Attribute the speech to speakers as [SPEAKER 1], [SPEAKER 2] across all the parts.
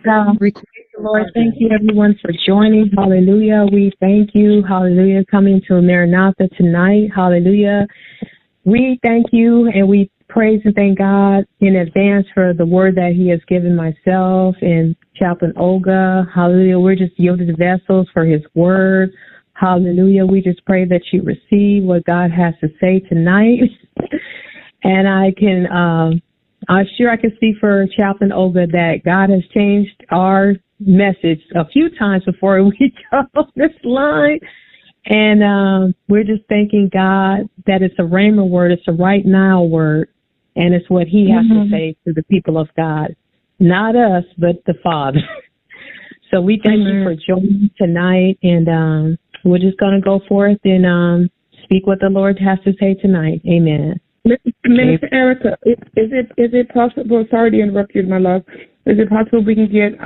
[SPEAKER 1] Lord, thank you, everyone, for joining. Hallelujah. We thank you. Hallelujah. Coming to Maranatha tonight. Hallelujah. We thank you and we praise and thank God in advance for the word that he has given myself and Chaplain Olga. Hallelujah. We're just yielded vessels for his word. Hallelujah. We just pray that you receive what God has to say tonight. And I'm sure I can speak for Chaplain Olga that God has changed our message a few times before we go on this line. And we're just thanking God that it's a rhema word, it's a right now word, and it's what he has to say to the people of God. Not us, but the Father. So we thank you for joining tonight, and we're just going to go forth and speak what the Lord has to say tonight. Amen.
[SPEAKER 2] Minister Erica, is it possible, sorry to interrupt you, my love, is it possible we can get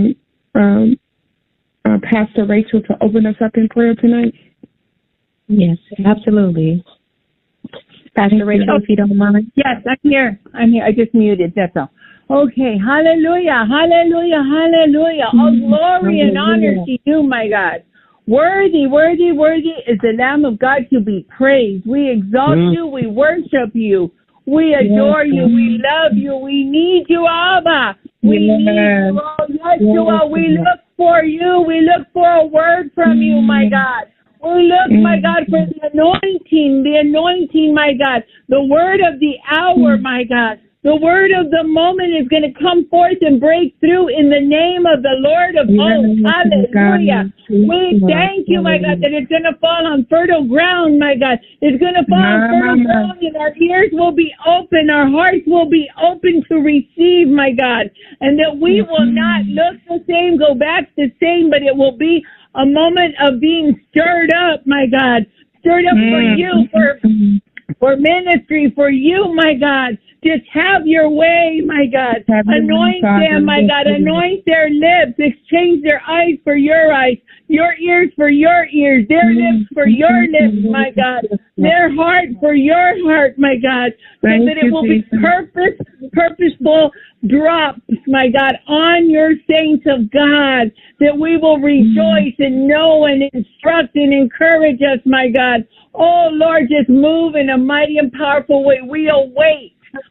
[SPEAKER 2] Pastor Rachel to open us up in prayer tonight?
[SPEAKER 1] Yes, absolutely. Pastor Rachel, if you don't mind.
[SPEAKER 3] Yes, I'm here. I just muted, that's all. Okay, hallelujah, hallelujah, hallelujah. All glory and honor to you, my God. Worthy, worthy, worthy is the Lamb of God to be praised. We exalt you, we worship you, we adore you, we love you, we need you, Abba. We need you, oh Yeshua. We look for you, we look for a word from you, my God. We look, my God, for the anointing, my God, the word of the hour, my God. The word of the moment is going to come forth and break through in the name of the Lord of hosts. Hallelujah. We thank you, my God, that it's going to fall on fertile ground, my God. It's going to fall on fertile ground, and our ears will be open, our hearts will be open to receive, my God, and that we will not look the same, go back the same, but it will be a moment of being stirred up, my God, stirred up for you, for ministry, for you, my God. Just have your way, my God. Anoint them, my God. Anoint their lips. Exchange their eyes for your eyes, your ears for your ears, their lips for your lips, my God. Their heart for your heart, my God. So that it will be purposeful drops, my God, on your saints of God. That we will rejoice and know and instruct and encourage us, my God. Oh, Lord, just move in a mighty and powerful way. We await,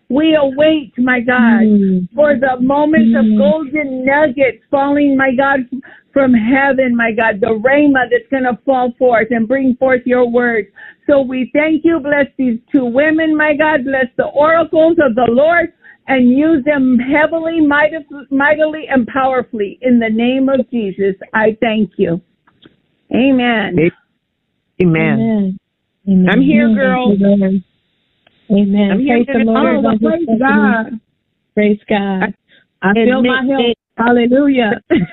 [SPEAKER 3] my God, for the moments of golden nuggets falling, my God, from heaven, my God, the rhema that's going to fall forth and bring forth your word. So we thank you. Bless these two women, my God. Bless the oracles of the Lord and use them heavily, mightily, and powerfully. In the name of Jesus, I thank you. Amen.
[SPEAKER 4] Amen.
[SPEAKER 1] Amen.
[SPEAKER 4] I'm here, girl.
[SPEAKER 1] Amen.
[SPEAKER 4] I'm here.
[SPEAKER 1] Praise the Lord.
[SPEAKER 2] Praise God.
[SPEAKER 1] Prays God. I feel my help. Hallelujah.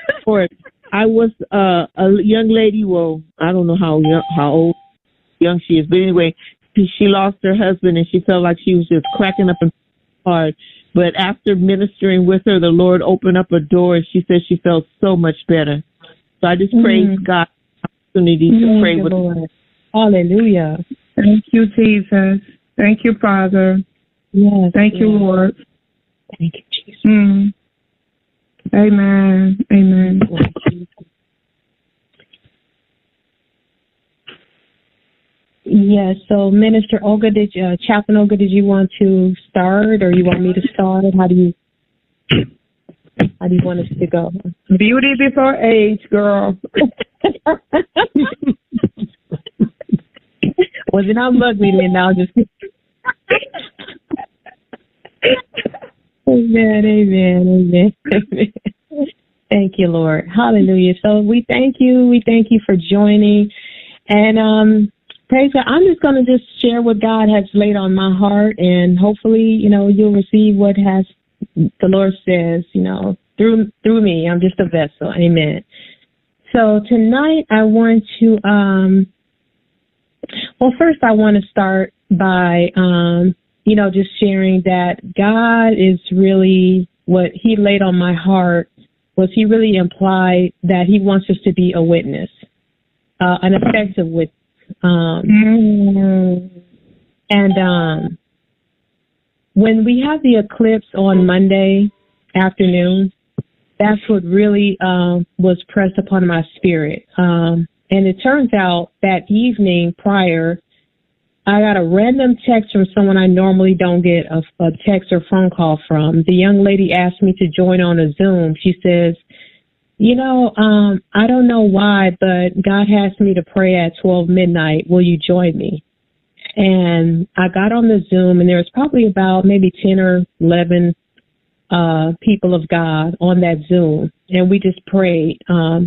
[SPEAKER 4] I was a young lady. Well, I don't know how young she is, but anyway, she lost her husband and she felt like she was just cracking up and hard. But after ministering with her, the Lord opened up a door and she said she felt so much better. So I just praise God for the opportunity to pray with
[SPEAKER 1] Lord. Hallelujah.
[SPEAKER 2] Thank you, Jesus. Thank you, Father.
[SPEAKER 1] Yes.
[SPEAKER 2] Thank you, Lord.
[SPEAKER 1] Thank you, Jesus.
[SPEAKER 2] Amen. Amen.
[SPEAKER 1] Yes. So, Minister Olga, Chaplain Olga, did you want to start, or you want me to start? How do you want us to go?
[SPEAKER 2] Beauty before age, girl.
[SPEAKER 1] Was it not ugly then? Now just Amen. Thank you, Lord. Hallelujah. So we thank you. We thank you for joining. And praise God. I'm just going to just share what God has laid on my heart, and hopefully, you'll receive what the Lord says, through me. I'm just a vessel. Amen. So tonight I want to, first I want to start by, just sharing that God is really, what he laid on my heart was he really implied that he wants us to be a witness, an effective witness. And when we have the eclipse on Monday afternoon, that's what really was pressed upon my spirit. And it turns out that evening prior, I got a random text from someone I normally don't get a text or phone call from. The young lady asked me to join on a Zoom. She says, I don't know why, but God has me to pray at 12 midnight. Will you join me? And I got on the Zoom, and there was probably about maybe 10 or 11 people of God on that Zoom, and we just prayed. And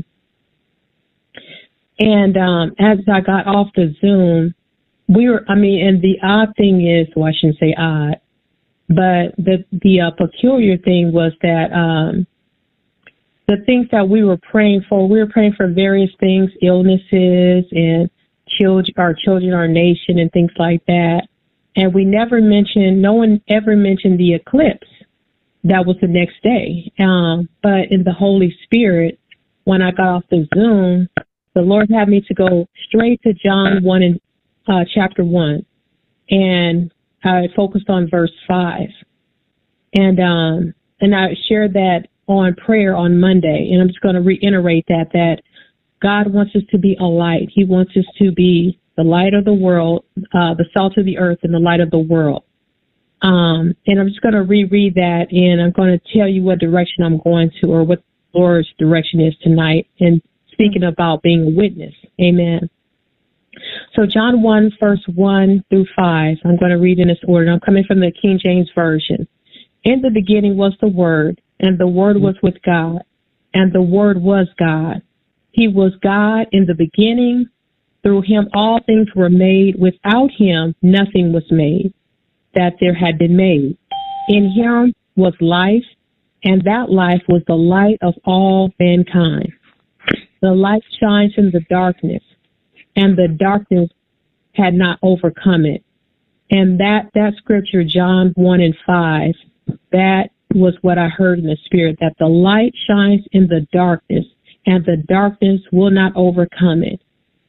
[SPEAKER 1] as I got off the Zoom, and the odd thing is, well, I shouldn't say odd, but the peculiar thing was that the things that we were praying for various things, illnesses and our children, our nation, and things like that. And no one ever mentioned the eclipse. That was the next day. But in the Holy Spirit, when I got off the Zoom, the Lord had me to go straight to John 1 and chapter 1. And I focused on verse 5. And I shared that on prayer on Monday. And I'm just going to reiterate that God wants us to be a light. He wants us to be the light of the world, the salt of the earth, and the light of the world. And I'm just going to reread that, and I'm going to tell you what direction I'm going to, or what the Lord's direction is tonight, and speaking about being a witness. Amen. So John 1, verse 1 through 5, I'm going to read in this order. I'm coming from the King James Version. In the beginning was the Word, and the Word was with God, and the Word was God. He was God in the beginning. Through him all things were made. Without him nothing was made that there had been made. In him was life, and that life was the light of all mankind. The light shines in the darkness, and the darkness had not overcome it. And that scripture, John 1 and 5, that was what I heard in the Spirit, that the light shines in the darkness, and the darkness will not overcome it.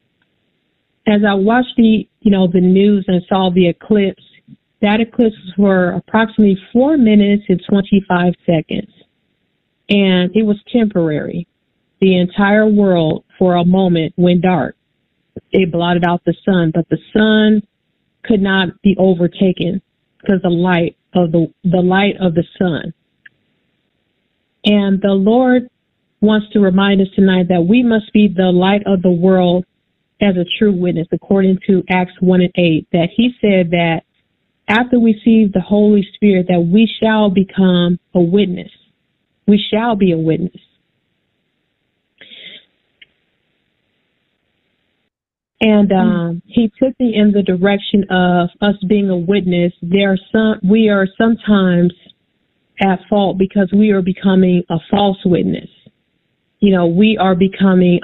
[SPEAKER 1] As I watched the news and saw the eclipse, that eclipse was for approximately 4 minutes and 25 seconds. And it was temporary. The entire world, for a moment, went dark. It blotted out the sun, but the sun could not be overtaken because the light of the sun. And the Lord wants to remind us tonight that we must be the light of the world as a true witness, according to Acts 1 and 8, that he said that after we receive the Holy Spirit, that we shall become a witness. We shall be a witness. And he took me in the direction of us being a witness. We are sometimes at fault because we are becoming a false witness. We are becoming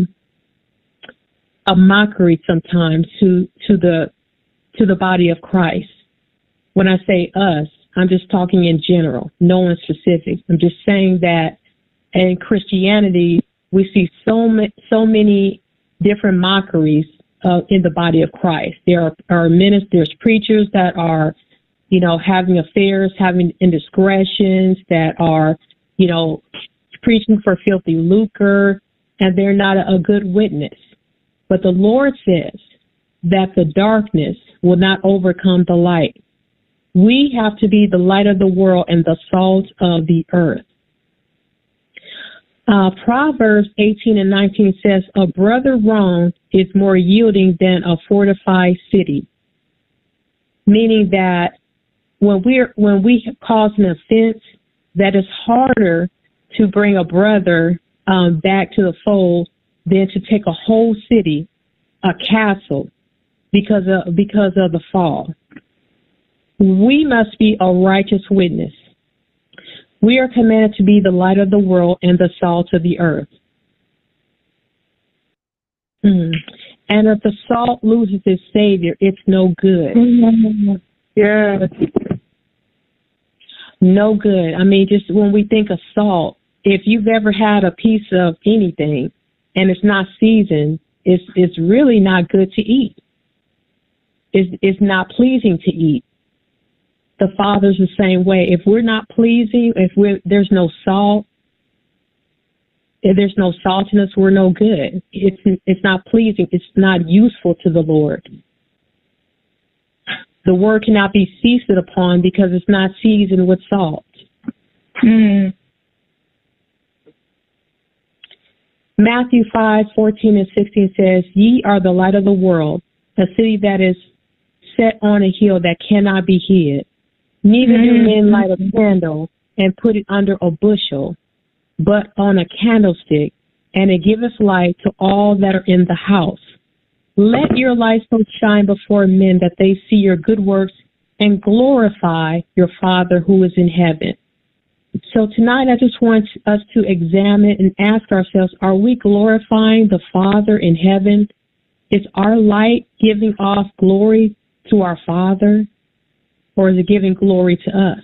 [SPEAKER 1] a mockery sometimes to the body of Christ. When I say us, I'm just talking in general, no one specific. I'm just saying that in Christianity, we see so many different mockeries in the body of Christ. There are ministers, there's preachers that are, having affairs, having indiscretions, that are, preaching for filthy lucre, and they're not a good witness. But the Lord says that the darkness will not overcome the light. We have to be the light of the world and the salt of the earth. Proverbs 18 and 19 says, a brother wronged is more yielding than a fortified city. Meaning that when we cause an offense, that is harder to bring a brother back to the fold than to take a whole city, a castle, because of the fall. We must be a righteous witness. We are commanded to be the light of the world and the salt of the earth. And if the salt loses its savior, it's no good.
[SPEAKER 2] Yeah.
[SPEAKER 1] No good. I mean, just when we think of salt, if you've ever had a piece of anything and it's not seasoned, it's really not good to eat. It's not pleasing to eat. The Father's the same way. If we're not pleasing, there's no salt, If there's no salt in us, we're no good. It's not pleasing. It's not useful to the Lord. The word cannot be feasted upon because it's not seasoned with salt.
[SPEAKER 2] Mm.
[SPEAKER 1] Matthew 5:14-16 says, "Ye are the light of the world, a city that is set on a hill that cannot be hid. Neither do men light a candle and put it under a bushel, but on a candlestick, and it giveth light to all that are in the house. Let your light so shine before men that they see your good works and glorify your Father who is in heaven." So tonight I just want us to examine and ask ourselves, are we glorifying the Father in heaven? Is our light giving off glory to our Father, or is it giving glory to us?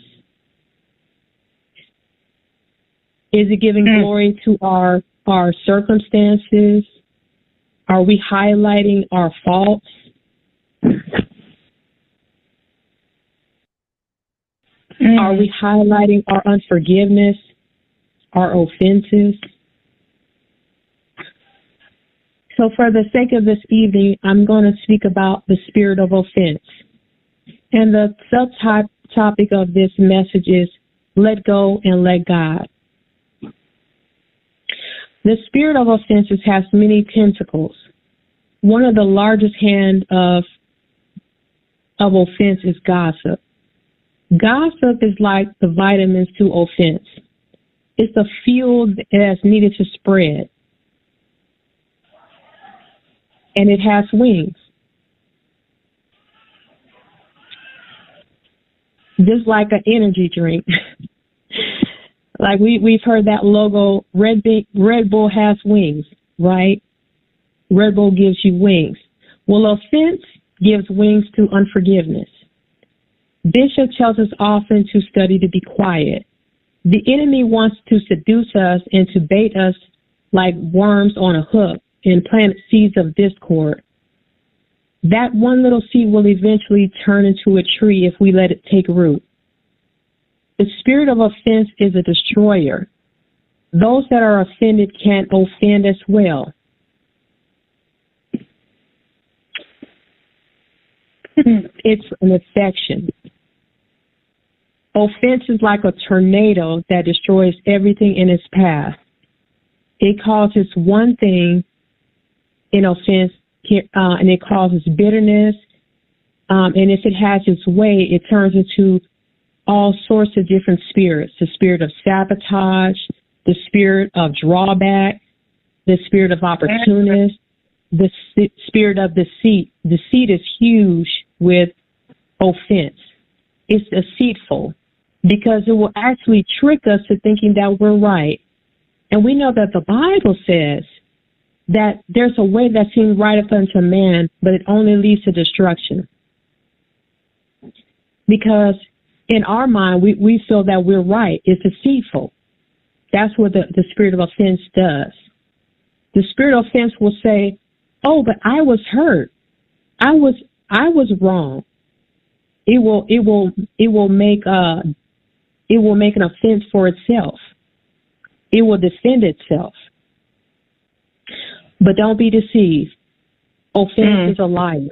[SPEAKER 1] Is it giving glory to our circumstances? Are we highlighting our faults? Are we highlighting our unforgiveness, our offenses? So for the sake of this evening, I'm going to speak about the spirit of offense. And the subtopic of this message is let go and let God. The spirit of offenses has many tentacles. One of the largest hand of offense is gossip. Gossip is like the vitamins to offense. It's the fuel that's needed to spread. And it has wings. Just like an energy drink. Like we've heard that logo, Red Bull has wings, right? Red Bull gives you wings. Well, offense gives wings to unforgiveness. Bishop tells us often to study to be quiet. The enemy wants to seduce us and to bait us like worms on a hook and plant seeds of discord. That one little seed will eventually turn into a tree if we let it take root. The spirit of offense is a destroyer. Those that are offended can offend as well. It's an affection. Offense is like a tornado that destroys everything in its path. It causes one thing in offense, and it causes bitterness. And if it has its way, it turns into all sorts of different spirits. The spirit of sabotage, the spirit of drawback, the spirit of opportunist, the spirit of deceit. Deceit is huge with offense. It's deceitful because it will actually trick us to thinking that we're right. And we know that the Bible says that there's a way that seems right up unto man, but it only leads to destruction. Because in our mind, we feel that we're right. It's deceitful. That's what the spirit of offense does. The spirit of offense will say, "Oh, but I was hurt. I was wrong." It will make an offense for itself. It will defend itself. But don't be deceived. Offense is a liar.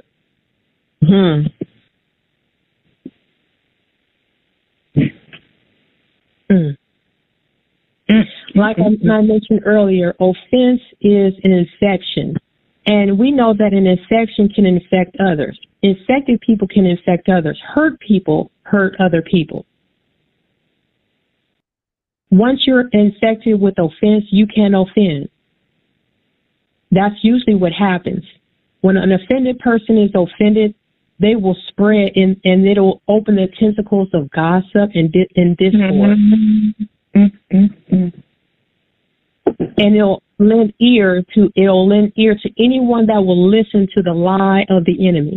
[SPEAKER 1] Like I mentioned earlier, offense is an infection. And we know that an infection can infect others. Infected people can infect others. Hurt people hurt other people. Once you're infected with offense, you can offend. That's usually what happens. When an offended person is offended, they will spread and it'll open the tentacles of gossip and discord. And it'll lend ear to anyone that will listen to the lie of the enemy.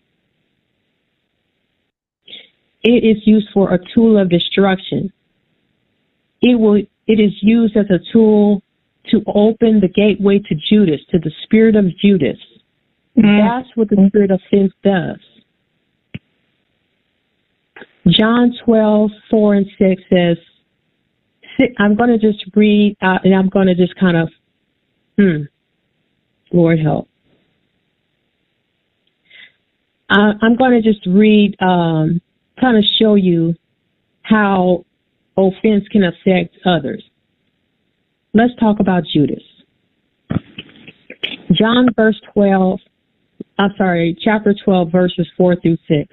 [SPEAKER 1] It is used for a tool of destruction. It is used as a tool to open the gateway to Judas, to the spirit of Judas. That's what the spirit of offense does. John 12:4-6 says, I'm going to just read, and I'm going to just kind of, Lord help. I'm going to just read, kind of show you how offense can affect others. Let's talk about Judas. Chapter 12, verses 4 through 6.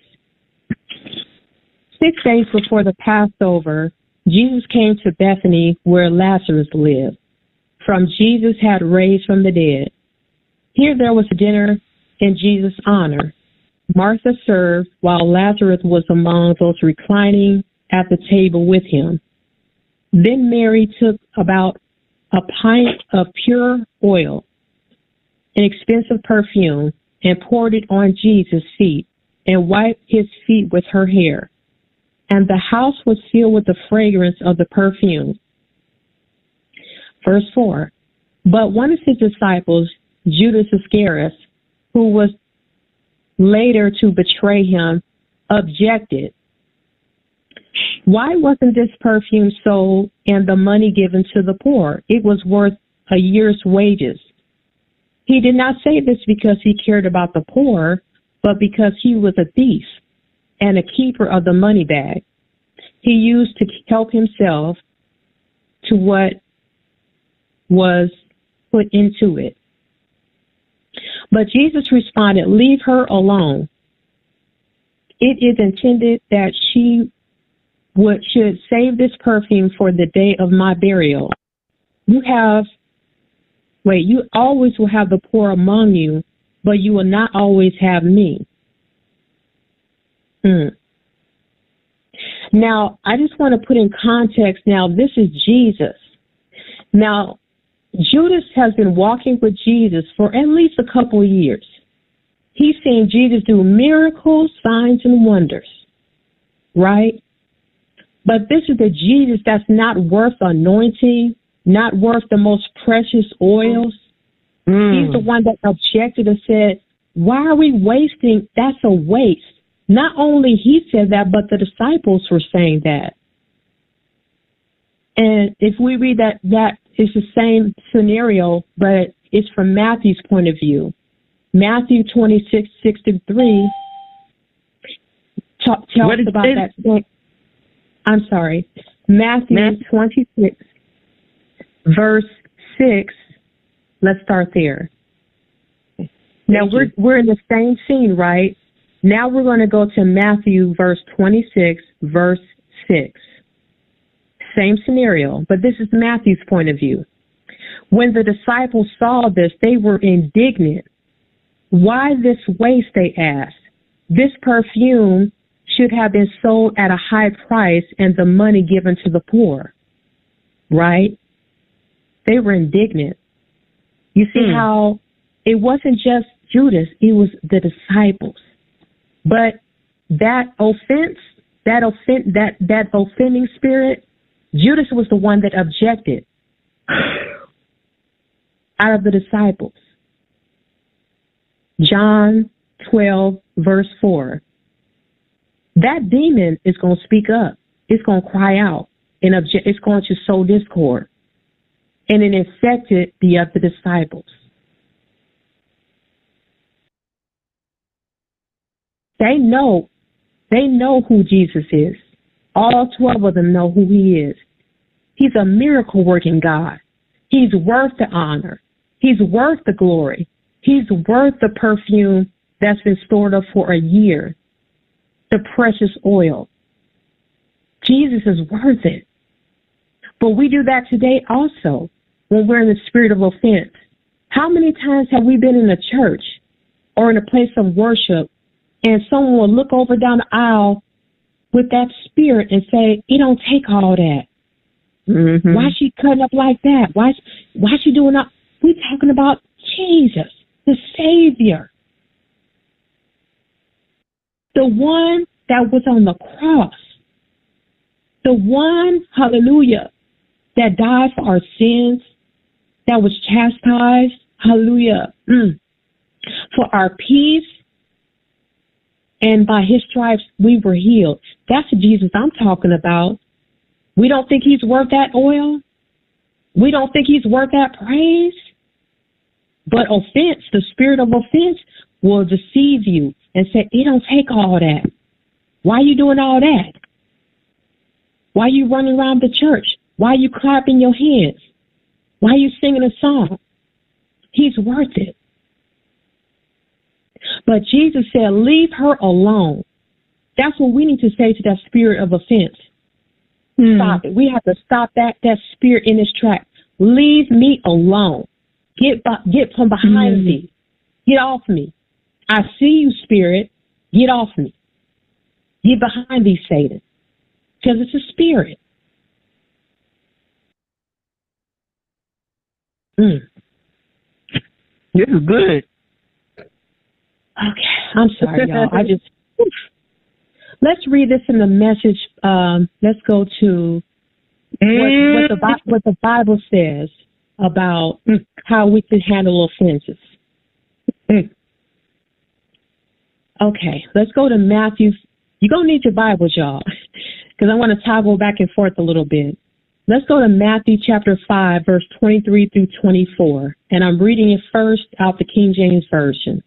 [SPEAKER 1] 6 days before the Passover, Jesus came to Bethany where Lazarus lived, from Jesus had raised from the dead. Here there was a dinner in Jesus' honor. Martha served while Lazarus was among those reclining at the table with him. Then Mary took about a pint of pure oil, an expensive perfume, and poured it on Jesus' feet and wiped his feet with her hair. And the house was filled with the fragrance of the perfume. Verse 4. But one of his disciples, Judas Iscariot, who was later to betray him, objected. Why wasn't this perfume sold and the money given to the poor? It was worth a year's wages. He did not say this because he cared about the poor, but because he was a thief and a keeper of the money bag. He used to help himself to what was put into it. But Jesus responded, leave her alone. It is intended that she should save this perfume for the day of my burial. You always will have the poor among you, but you will not always have me. Now, I just want to put in context now, this is Jesus. Now, Judas has been walking with Jesus for at least a couple of years. He's seen Jesus do miracles, signs, and wonders, right? But this is the Jesus that's not worth anointing, not worth the most precious oils. He's the one that objected and said, why are we wasting? That's a waste. Not only he said that, but the disciples were saying that. And if we read that is the same scenario, but it's from Matthew's point of view. Matthew 26:63 tells about that. I'm sorry. Matthew 26, verse 6. Let's start there. Now we're in the same scene, right? Now we're going to go to Matthew verse 26, verse 6. Same scenario, but this is Matthew's point of view. When the disciples saw this, they were indignant. Why this waste, they asked. This perfume should have been sold at a high price and the money given to the poor. Right? They were indignant. You see how it wasn't just Judas, it was the disciples. But that offending spirit, Judas was the one that objected out of the disciples. John 12, verse 4. That demon is going to speak up. It's going to cry out and object. It's going to sow discord. And it infected the other disciples. They know who Jesus is. All 12 of them know who he is. He's a miracle working God. He's worth the honor. He's worth the glory. He's worth the perfume that's been stored up for a year. The precious oil. Jesus is worth it. But we do that today also when we're in the spirit of offense. How many times have we been in a church or in a place of worship and someone will look over down the aisle with that spirit and say, it don't take all that. Mm-hmm. Why is she cutting up like that? Why is she doing that? We're talking about Jesus, the Savior. The one that was on the cross. The one, hallelujah, that died for our sins, that was chastised, hallelujah, for our peace. And by his stripes, we were healed. That's the Jesus I'm talking about. We don't think he's worth that oil. We don't think he's worth that praise. But offense, the spirit of offense, will deceive you and say, it don't take all that. Why are you doing all that? Why are you running around the church? Why are you clapping your hands? Why are you singing a song? He's worth it. But Jesus said, leave her alone. That's what we need to say to that spirit of offense. Stop it. We have to stop that spirit in its track. Leave me alone. Get from behind me. Get off me. I see you, spirit. Get off me. Get behind me, Satan. Because it's a spirit.
[SPEAKER 4] This is good.
[SPEAKER 1] Okay, I'm sorry, y'all. Let's read this in the Message. Let's go to what the Bible says about how we can handle offenses. Okay, let's go to Matthew. You're going to need your Bibles, y'all, because I want to toggle back and forth a little bit. Let's go to Matthew chapter 5, verse 23 through 24. And I'm reading it first out the King James Version.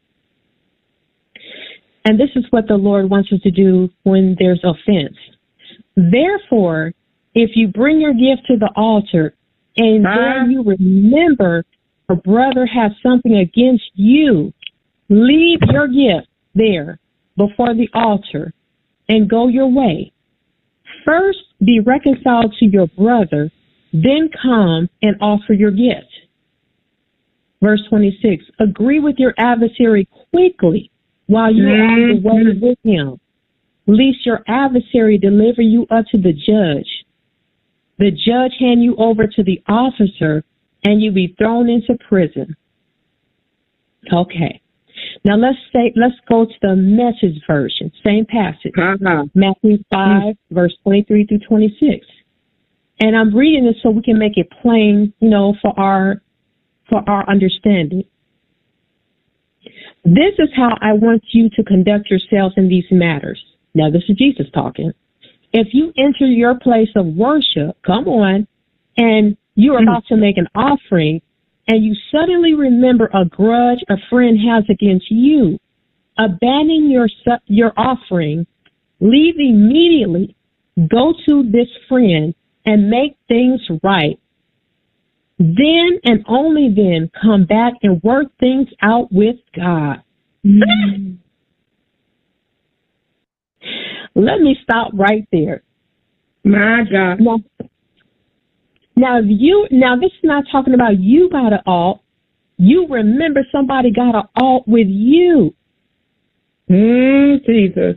[SPEAKER 1] And this is what the Lord wants us to do when there's offense. Therefore, if you bring your gift to the altar and there you remember a brother has something against you, leave your gift there before the altar and go your way. First, be reconciled to your brother, then come and offer your gift. Verse 26, agree with your adversary quickly while you are on the way with him, lest your adversary deliver you up to the judge hand you over to the officer, and you be thrown into prison. Okay. Now let's go to the Message version, same passage, Matthew 5, verse 23 through 26. And I'm reading this so we can make it plain, for our understanding. This is how I want you to conduct yourselves in these matters. Now, this is Jesus talking. If you enter your place of worship, come on, and you're about to make an offering, and you suddenly remember a grudge a friend has against you, abandon your offering, leave immediately, go to this friend, and make things right. Then and only then come back and work things out with God. Let me stop right there.
[SPEAKER 2] My God.
[SPEAKER 1] Now this is not talking about you got an alt. You remember somebody got an alt with you.
[SPEAKER 2] Jesus.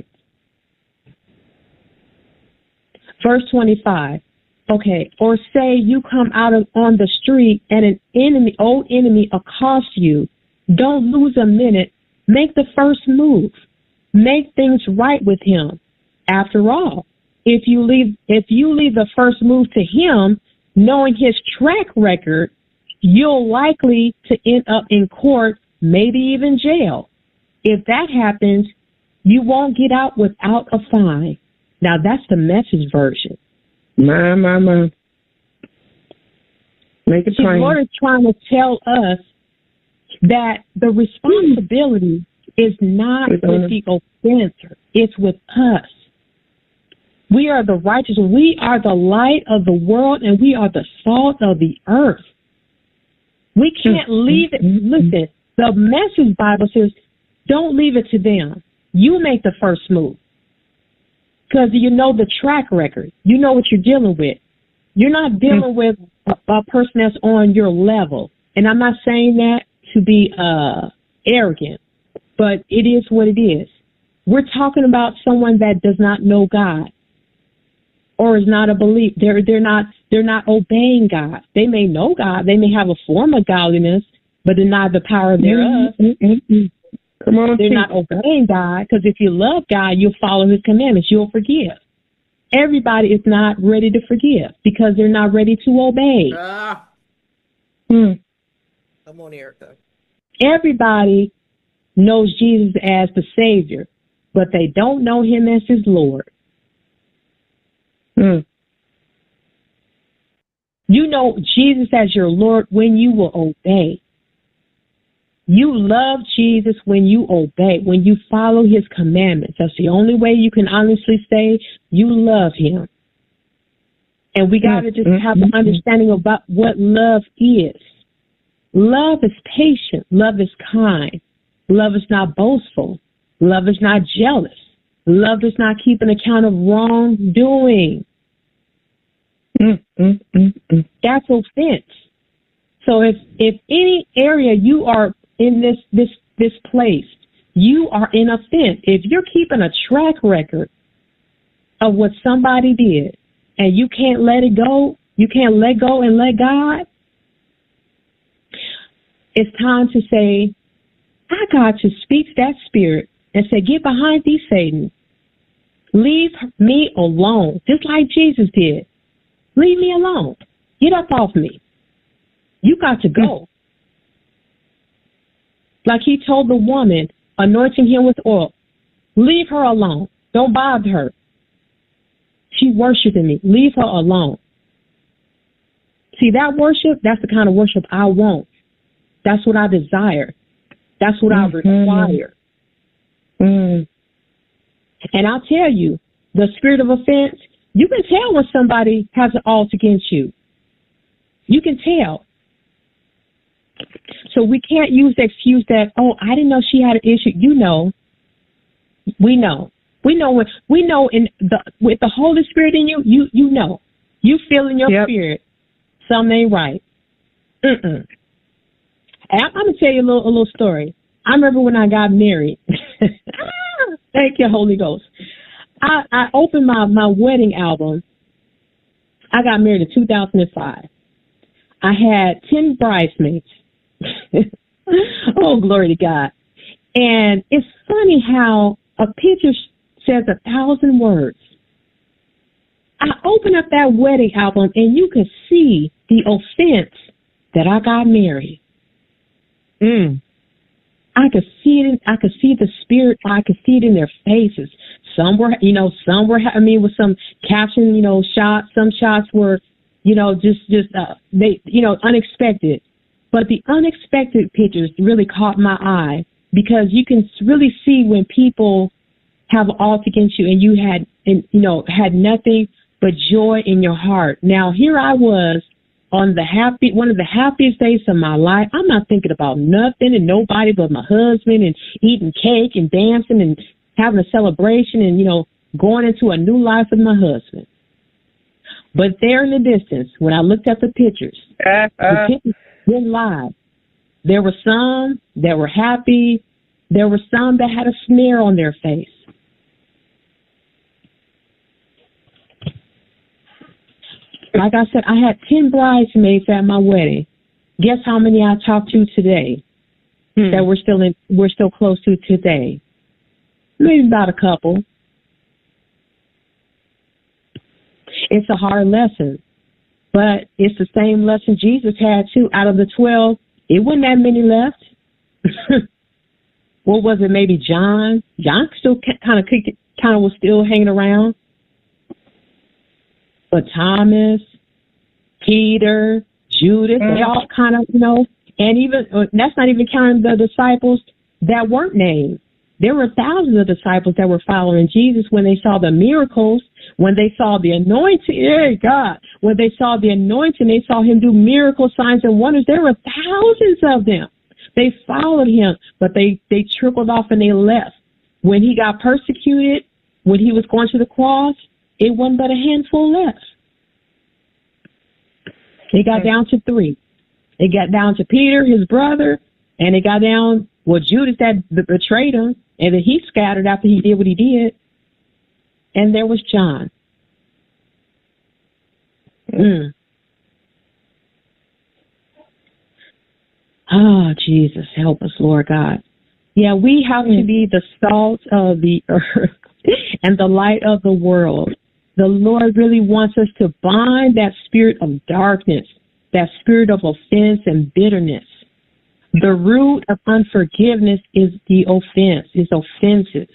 [SPEAKER 1] Verse 25. Okay, or say you come out on the street and an old enemy accosts you. Don't lose a minute. Make the first move. Make things right with him. After all, if you leave the first move to him, knowing his track record, you'll likely to end up in court, maybe even jail. If that happens, you won't get out without a fine. Now that's the Message version.
[SPEAKER 2] My. Make it plain.
[SPEAKER 1] The Lord is trying to tell us that the responsibility is not with the offender. It's with us. We are the righteous. We are the light of the world, and we are the salt of the earth. We can't leave it. Listen, the Message Bible says, don't leave it to them. You make the first move. Because you know the track record. You know what you're dealing with. You're not dealing with a person that's on your level. And I'm not saying that to be arrogant, but it is what it is. We're talking about someone that does not know God or is not a believer. They're not obeying God. They may know God. They may have a form of godliness, but deny the power thereof.
[SPEAKER 2] Come on,
[SPEAKER 1] they're not obeying God, because if you love God, you'll follow his commandments. You'll forgive. Everybody is not ready to forgive because they're not ready to obey.
[SPEAKER 5] Come on, Erica.
[SPEAKER 1] Everybody knows Jesus as the Savior, but they don't know him as his Lord. You know Jesus as your Lord when you will obey. You love Jesus when you obey, when you follow his commandments. That's the only way you can honestly say you love him. And we got to just have an understanding about what love is. Love is patient. Love is kind. Love is not boastful. Love is not jealous. Love does not keep an account of wrongdoing. That's offense. So if any area you are in this place, you are in offense. If you're keeping a track record of what somebody did and you can't let it go, you can't let go and let God, it's time to say, I got to speak to that spirit and say, get behind thee, Satan. Leave me alone, just like Jesus did. Leave me alone. Get up off me. You got to go. Like he told the woman, anointing him with oil, leave her alone. Don't bother her. She worshiping me. Leave her alone. See, that worship, that's the kind of worship I want. That's what I desire. That's what I require. And I'll tell you, the spirit of offense, you can tell when somebody has an alt against you. You can tell. So we can't use the excuse that, oh, I didn't know she had an issue. You know. We know. We know with the Holy Spirit in you, you know. You feel in your spirit something ain't right. And I'm gonna tell you a little story. I remember when I got married. Thank you, Holy Ghost. I opened my wedding album. I got married in 2005. I had 10 bridesmaids. Oh, glory to God. And it's funny how a picture says 1,000 words. I opened up that wedding album and you could see the offense that I got married. I could see it. I could see the spirit. I could see it in their faces. Some were, with some caption, shots. Some shots were, unexpected. But the unexpected pictures really caught my eye because you can really see when people have an alt against you and you had nothing but joy in your heart. Now, here I was on one of the happiest days of my life. I'm not thinking about nothing and nobody but my husband and eating cake and dancing and having a celebration and, going into a new life with my husband. But there in the distance, when I looked at the pictures, the pictures didn't lie. There were some that were happy. There were some that had a sneer on their face. Like I said, I had 10 bridesmaids at my wedding. Guess how many I talked to today that we're still close to today? Maybe about a couple. It's a hard lesson, but it's the same lesson Jesus had too. Out of the 12, it wasn't that many left. What was it? Maybe John. John still kind of was still hanging around. But Thomas, Peter, Judas, they all kind of, and even, that's not even counting the disciples that weren't named. There were thousands of disciples that were following Jesus when they saw the miracles, when they saw the anointing, when they saw the anointing, they saw him do miracle signs and wonders. There were thousands of them. They followed him, but they trickled off and they left. When he got persecuted, when he was going to the cross, it wasn't but a handful left. It got down to 3. It got down to Peter, his brother, and it got down, Judas that betrayed him, and then he scattered after he did what he did. And there was John. Oh, Jesus, help us, Lord God. Yeah, we have to be the salt of the earth and the light of the world. The Lord really wants us to bind that spirit of darkness, that spirit of offense and bitterness. The root of unforgiveness is the offense, is offenses.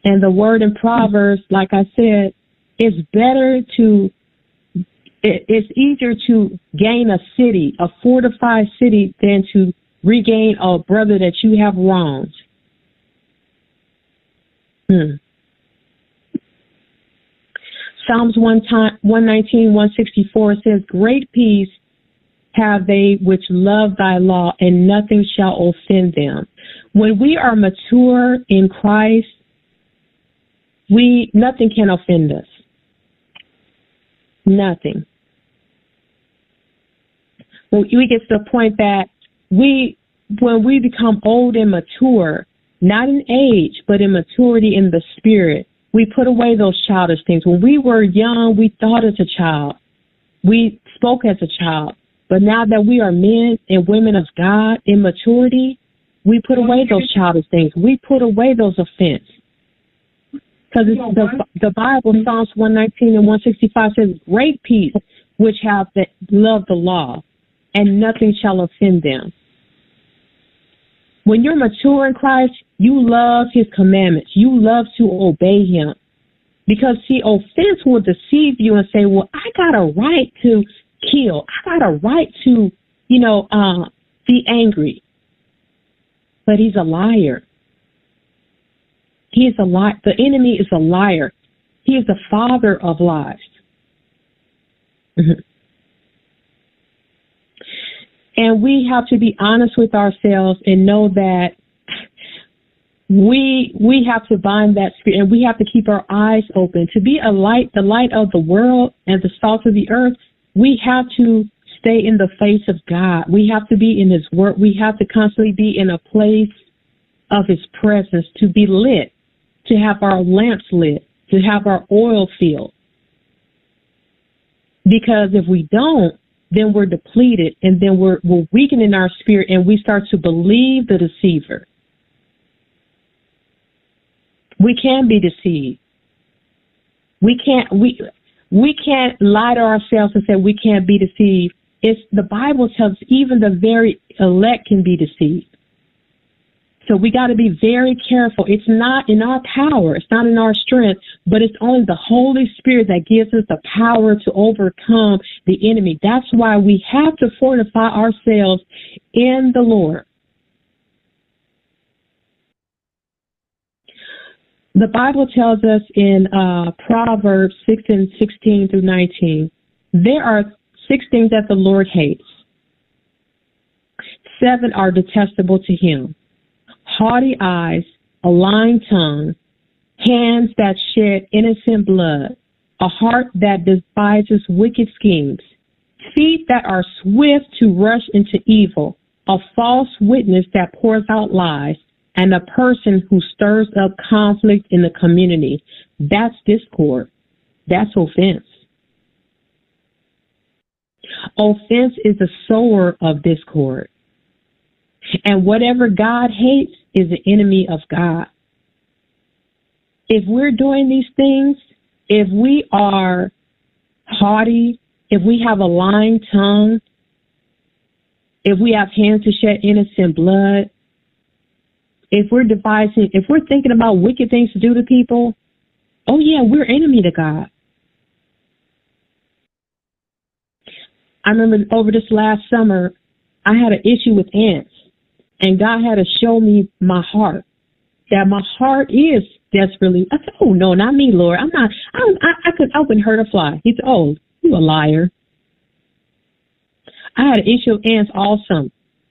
[SPEAKER 1] And the word in Proverbs, like I said, it's easier to gain a city, a fortified city, than to regain a brother that you have wronged. Psalms 119, 164 says, great peace have they which love thy law, and nothing shall offend them. When we are mature in Christ, nothing can offend us. Nothing. Well, we get to the point that when we become old and mature, not in age, but in maturity in the spirit, we put away those childish things. When we were young, we thought as a child. We spoke as a child. But now that we are men and women of God in maturity, we put away those childish things. We put away those offenses. Because the Bible, Psalms 119 and 165 says, great peace, which have loved the law, and nothing shall offend them. When you're mature in Christ, you love his commandments. You love to obey him. Because, see, offense will deceive you and say, well, I got a right to kill. I got a right to, be angry. But he's a liar. He is a liar. The enemy is a liar. He is the father of lies. And we have to be honest with ourselves and know that we have to bind that spirit, and we have to keep our eyes open. To be a light, the light of the world and the salt of the earth, we have to stay in the face of God. We have to be in his word. We have to constantly be in a place of his presence, to be lit, to have our lamps lit, to have our oil filled. Because if we don't, then we're depleted, and then we're weakening our spirit, and we start to believe the deceiver. We can be deceived. We can't lie to ourselves and say we can't be deceived. The Bible tells us even the very elect can be deceived. So we got to be very careful. It's not in our power. It's not in our strength, but it's only the Holy Spirit that gives us the power to overcome the enemy. That's why we have to fortify ourselves in the Lord. The Bible tells us in Proverbs 6 and 16 through 19, there are 6 things that the Lord hates. 7 are detestable to him. Haughty eyes, a lying tongue, hands that shed innocent blood, a heart that devises wicked schemes, feet that are swift to rush into evil, a false witness that pours out lies, and a person who stirs up conflict in the community. That's discord. That's offense. Offense is the sower of discord. And whatever God hates is the enemy of God. If we're doing these things, if we are haughty, if we have a lying tongue, if we have hands to shed innocent blood, if we're thinking about wicked things to do to people, oh yeah, we're enemy to God. I remember over this last summer, I had an issue with ants. And God had to show me my heart, that my heart is desperately. I said, oh, no, not me, Lord. I'm not. I wouldn't hurt a fly. He said, oh, you a liar. I had an issue with ants all summer.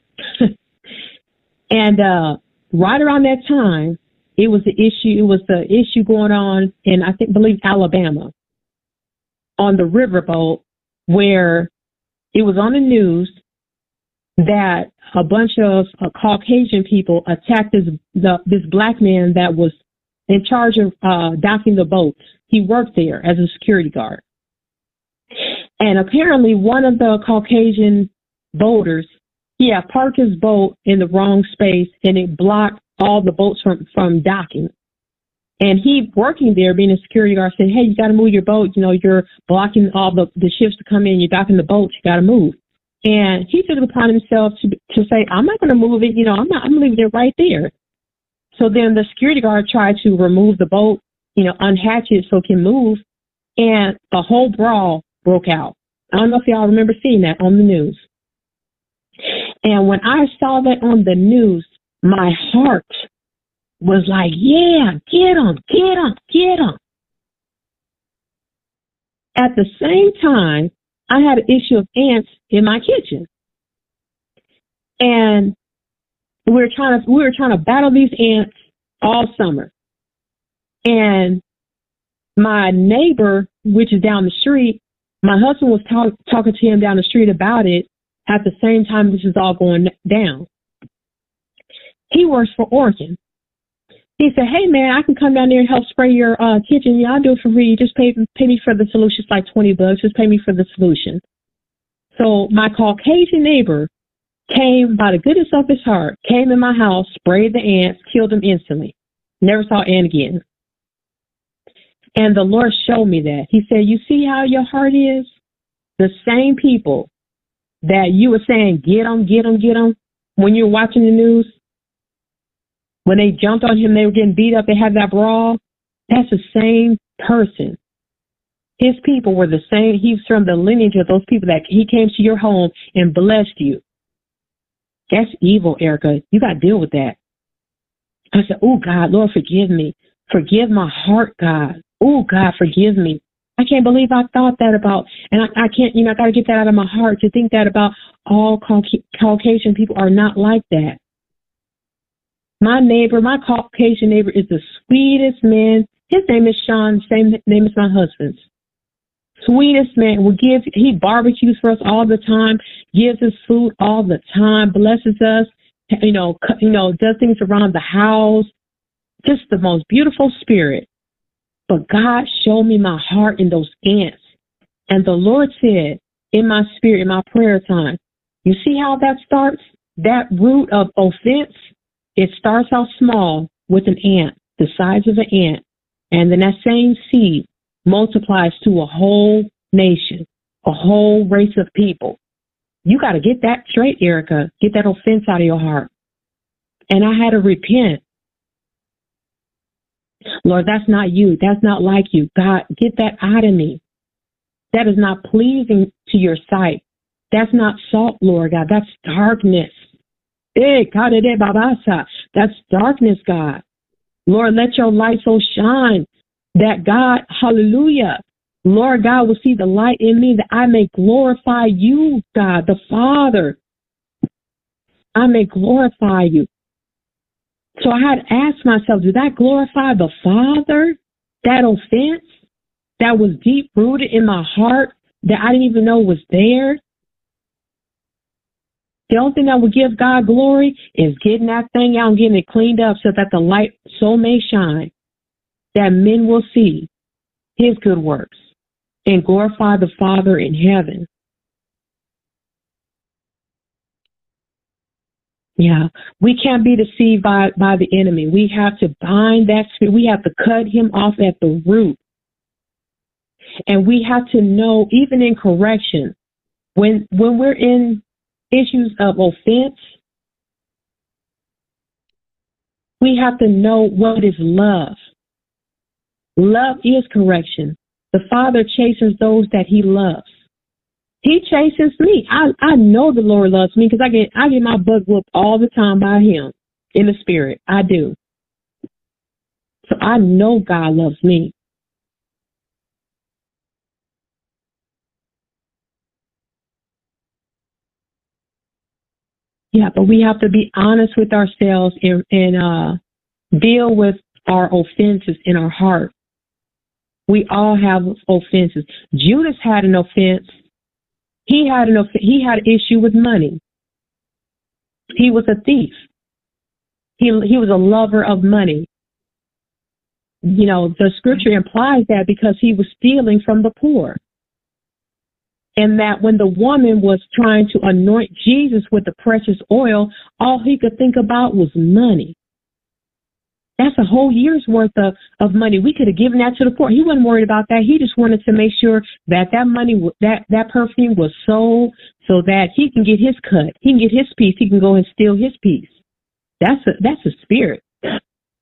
[SPEAKER 1] And right around that time, it was the issue going on in, believe Alabama, on the riverboat, where it was on the news that a bunch of Caucasian people attacked this black man that was in charge of docking the boats. He worked there as a security guard. And apparently one of the Caucasian boaters, parked his boat in the wrong space, and it blocked all the boats from docking. And he, working there, being a security guard, said, hey, you got to move your boat. You're blocking all the ships to come in. You're docking the boats. You got to move. And he took it upon himself to say, I'm not going to move it. I'm leaving it right there. So then the security guard tried to remove the boat, unhatch it so it can move, and a whole brawl broke out. I don't know if y'all remember seeing that on the news. And when I saw that on the news, my heart was like, yeah, get them, get them, get them. At the same time, I had an issue of ants in my kitchen. And we were trying to battle these ants all summer. And my neighbor, which is down the street, my husband was talking to him down the street about it at the same time this is all going down. He works for Orkin. He said, hey, man, I can come down there and help spray your kitchen. Yeah, I'll do it for free. Just pay me for the solution. It's like $20. Just pay me for the solution. So my Caucasian neighbor came, by the goodness of his heart, came in my house, sprayed the ants, killed them instantly. Never saw an ant again. And the Lord showed me that. He said, you see how your heart is? The same people that you were saying, get them, get them, get them, when you were watching the news, when they jumped on him, they were getting beat up, they had that brawl. That's the same person. His people were the same. He was from the lineage of those people that he came to your home and blessed you. That's evil, Erica. You got to deal with that. I said, oh, God, Lord, forgive me. Forgive my heart, God. Oh, God, forgive me. I can't believe I thought that about, and I can't, I got to get that out of my heart to think that about all Caucasian people are not like that. My neighbor, my Caucasian neighbor is the sweetest man. His name is Sean, same name as my husband's. Sweetest man. He barbecues for us all the time, gives us food all the time, blesses us, does things around the house. Just the most beautiful spirit. But God showed me my heart in those ants. And the Lord said in my spirit, in my prayer time, you see how that starts? That root of offense, it starts out small with an ant, the size of an ant. And then that same seed multiplies to a whole nation, a whole race of people. You got to get that straight, Erica. Get that offense out of your heart. And I had to repent. Lord, that's not you. That's not like you. God, get that out of me. That is not pleasing to your sight. That's not salt, Lord God. That's darkness. That's darkness, God. Lord, let your light so shine that God, hallelujah, Lord God will see the light in me that I may glorify you, God, the Father. I may glorify you. So I had asked myself, did that glorify the Father? That offense that was deep rooted in my heart that I didn't even know was there? The only thing that would give God glory is getting that thing out and getting it cleaned up so that the light so may shine that men will see his good works and glorify the Father in heaven. Yeah, we can't be deceived by the enemy. We have to bind that spirit. We have to cut him off at the root. And we have to know, even in correction, when we're in issues of offense, we have to know what is love. Love is correction. The Father chastens those that he loves. He chastens me. I know the Lord loves me because I get my butt whooped all the time by him in the spirit. I do. So I know God loves me. Yeah, but we have to be honest with ourselves and deal with our offenses in our heart. We all have offenses. Judas had an offense. He had an issue with money. He was a thief. He was a lover of money. The scripture implies that because he was stealing from the poor. And that when the woman was trying to anoint Jesus with the precious oil, all he could think about was money. That's a whole year's worth of money. We could have given that to the poor. He wasn't worried about that. He just wanted to make sure that money, that perfume was sold so that he can get his cut. He can get his piece. He can go and steal his piece. That's a spirit.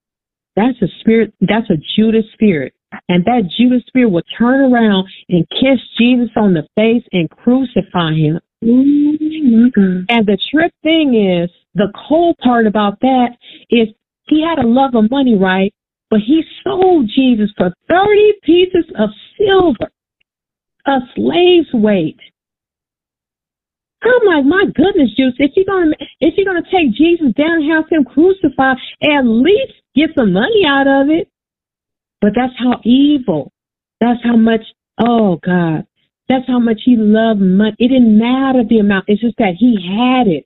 [SPEAKER 1] That's a spirit. That's a Judas spirit. And that Judas spirit will turn around and kiss Jesus on the face and crucify him.
[SPEAKER 2] Mm-hmm.
[SPEAKER 1] And the trick thing is, the cold part about that is he had a love of money, right? But he sold Jesus for 30 pieces of silver, a slave's weight. I'm like, my goodness, Judas, if you're gonna take Jesus down and have him crucified, at least get some money out of it. But that's how evil. That's how much. Oh God, that's how much he loved money. It didn't matter the amount. It's just that he had it.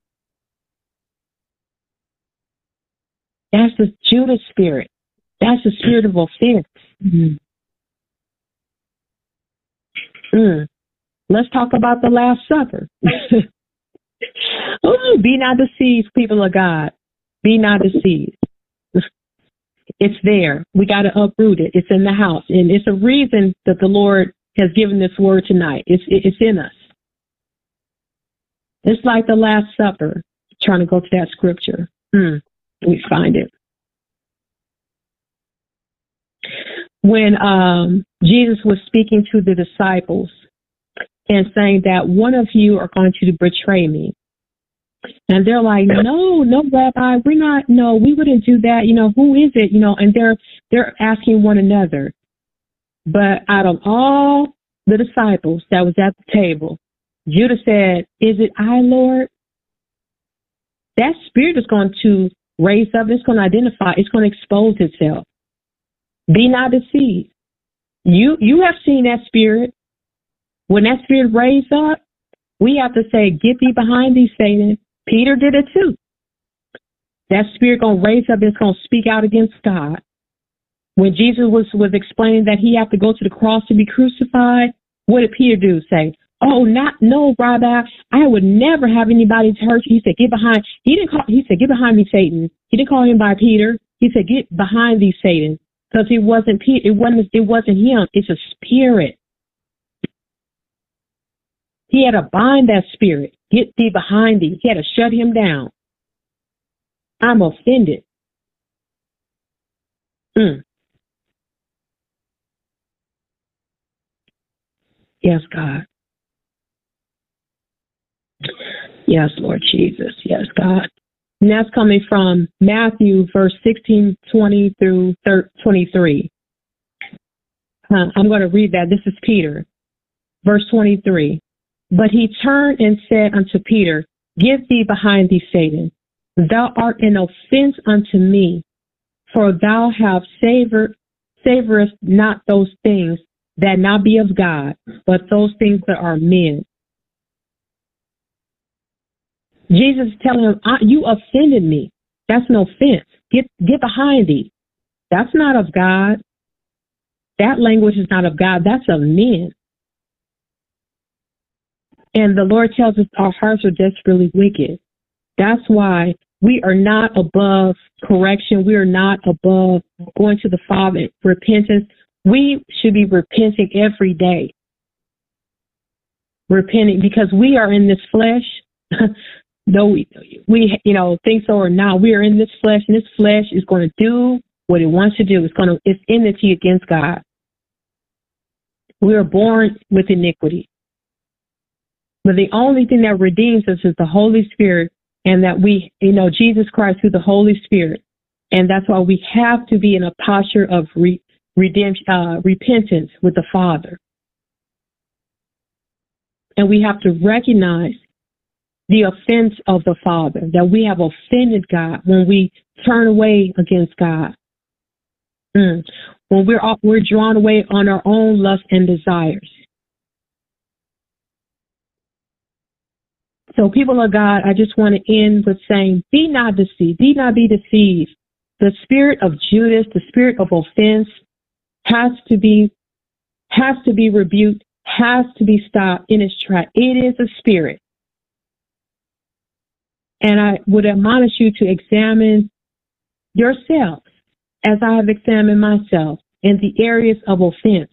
[SPEAKER 1] That's the Judas spirit. That's the spirit of offense. Mm-hmm. Let's talk about the Last Supper. Ooh, be not deceived, people of God. Be not deceived. It's there. We got to uproot it. It's in the house. And it's a reason that the Lord has given this word tonight. It's in us. It's like the Last Supper. Trying to go to that scripture. We find it. When Jesus was speaking to the disciples and saying that one of you are going to betray me. And they're like, no, Rabbi, we wouldn't do that. Who is it? And they're asking one another. But out of all the disciples that was at the table, Judas said, is it I, Lord? That spirit is going to raise up. It's going to identify. It's going to expose itself. Be not deceived. You have seen that spirit. When that spirit raised up, we have to say, get thee behind thee, Satan. Peter did it too. That spirit going to raise up. It's going to speak out against God. When Jesus was explaining that he had to go to the cross to be crucified, what did Peter do? Say, no, Rabbi, I would never have anybody hurt you. He said, he said, get behind me, Satan. He didn't call him by Peter. He said, get behind thee, Satan. Because it wasn't him. It's a spirit. He had to bind that spirit. Get thee behind thee. He had to shut him down. I'm offended. Yes, God. Yes, Lord Jesus. Yes, God. And that's coming from Matthew, verse 16, 20 through 23. I'm going to read that. This is Peter, verse 23. But he turned and said unto Peter, get thee behind thee, Satan. Thou art an offense unto me, for thou hast savorest not those things that not be of God, but those things that are men. Jesus is telling him, you offended me. That's an offense. Get behind thee. That's not of God. That language is not of God. That's of men. And the Lord tells us our hearts are desperately wicked. That's why we are not above correction. We are not above going to the Father, repentance. We should be repenting every day. Repenting because we are in this flesh. Though we think so or not, we are in this flesh, and this flesh is going to do what it wants to do. It's enmity against God. We are born with iniquity. But the only thing that redeems us is the Holy Spirit, and that we, Jesus Christ through the Holy Spirit. And that's why we have to be in a posture of repentance with the Father. And we have to recognize the offense of the Father, that we have offended God when we turn away against God. When we're drawn away on our own lust and desires. So people of God, I just want to end with saying, be not deceived. Be not be deceived. The spirit of Judas, the spirit of offense has to be rebuked, has to be stopped in its track. It is a spirit. And I would admonish you to examine yourself as I have examined myself in the areas of offense.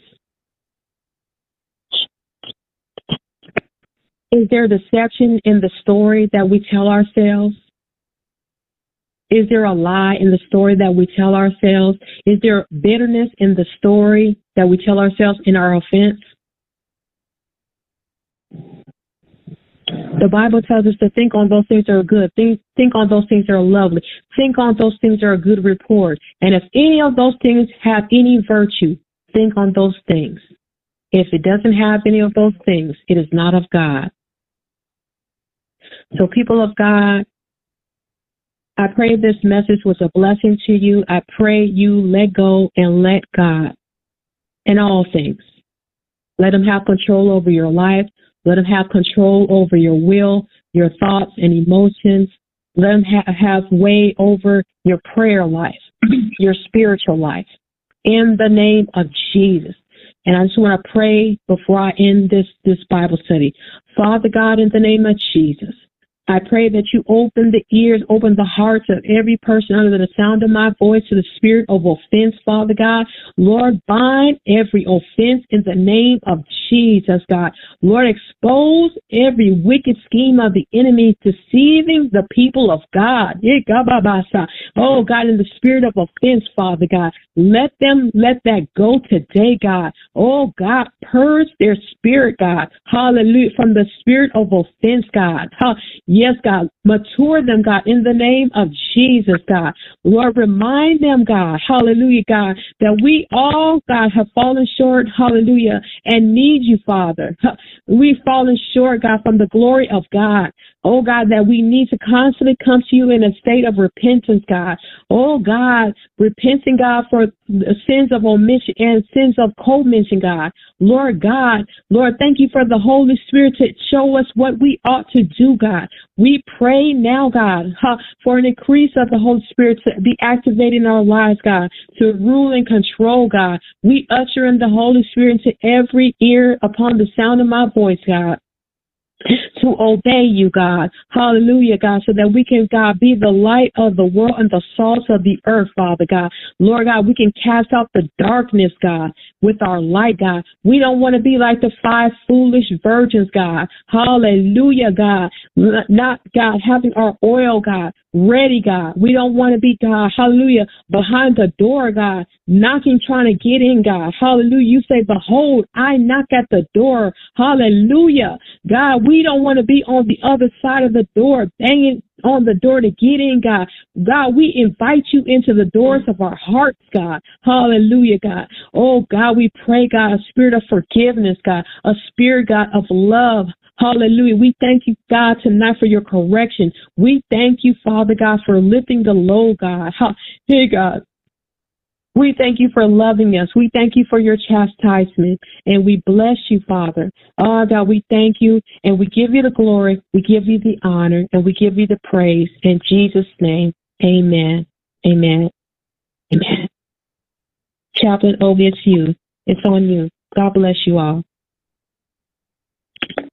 [SPEAKER 1] Is there deception in the story that we tell ourselves? Is there a lie in the story that we tell ourselves? Is there bitterness in the story that we tell ourselves in our offense? The Bible tells us to think on those things that are good. Think on those things that are lovely. Think on those things that are good report. And if any of those things have any virtue, think on those things. If it doesn't have any of those things, it is not of God. So people of God, I pray this message was a blessing to you. I pray you let go and let God in all things. Let him have control over your life. Let him have control over your will, your thoughts and emotions. Let him have way over your prayer life, your spiritual life, in the name of Jesus. And I just want to pray before I end this Bible study. Father God, in the name of Jesus, I pray that you open the ears, open the hearts of every person under the sound of my voice to the spirit of offense, Father God. Lord, bind every offense in the name of Jesus, God. Lord, expose every wicked scheme of the enemy deceiving the people of God. Oh, God, in the spirit of offense, Father God, let that go today, God. Oh, God, purge their spirit, God. Hallelujah. From the spirit of offense, God. Yes, God. Mature them, God, in the name of Jesus, God. Lord, remind them, God, hallelujah, God, that we all, God, have fallen short, hallelujah, and need you, Father. We've fallen short, God, from the glory of God. Oh, God, that we need to constantly come to you in a state of repentance, God. Oh, God, repenting, God, for the sins of omission and sins of commission, God. Lord God, Lord, thank you for the Holy Spirit to show us what we ought to do, God. We pray now, God, for an increase of the Holy Spirit to be activated in our lives, God, to rule and control, God. We usher in the Holy Spirit into every ear upon the sound of my voice, God, to obey you, God. Hallelujah, God, so that we can, God, be the light of the world and the salt of the earth, Father God. Lord God, we can cast out the darkness, God, with our light, God. We don't want to be like the 5 foolish virgins, God. Hallelujah, God. Not, God, having our oil, God, ready, God. We don't want to be, God, hallelujah, behind the door, God, knocking, trying to get in, God. Hallelujah. You say, behold, I knock at the door. Hallelujah. God, we don't want to be on the other side of the door, banging on the door to get in, God. God, we invite you into the doors of our hearts, God. Hallelujah, God. Oh, God, we pray, God, a spirit of forgiveness, God, a spirit, God, of love. Hallelujah. We thank you, God, tonight for your correction. We thank you, Father God, for lifting the load, God. Hey, God. We thank you for loving us. We thank you for your chastisement, and we bless you, Father. Oh, God, we thank you, and we give you the glory, we give you the honor, and we give you the praise. In Jesus' name, amen, amen, amen. Chaplain Obi, it's you. It's on you. God bless you all.